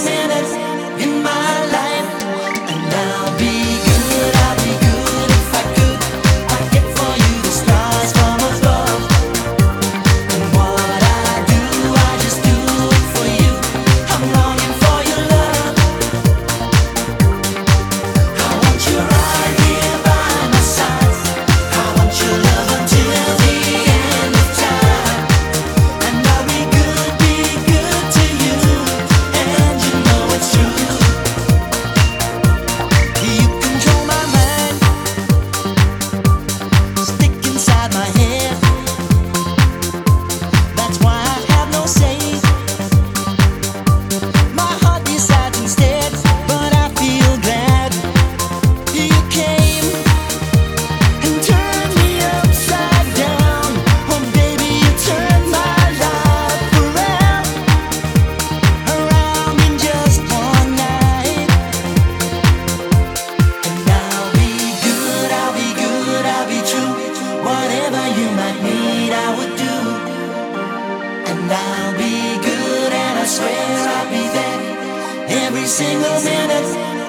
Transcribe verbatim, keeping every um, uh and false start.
minute in my life, and I'll be good, I'll be good if I could. I'd get for you the stars from above, and what I do, I just do it for you. I'm longing for your love. I want you right here by my side. I want your love until the end of time, and I'll be good, be good to you, and you know it's true. You control my mind, stick inside my head. That's why I have no say. My heart decides instead, but I feel glad you came and turned me upside down. Oh baby, you turned my life around, around in just one night. And I'll be good, I'll be good, I'll be true. Whatever you might need, I would do. And I'll be good, and I swear I'll be there every single minute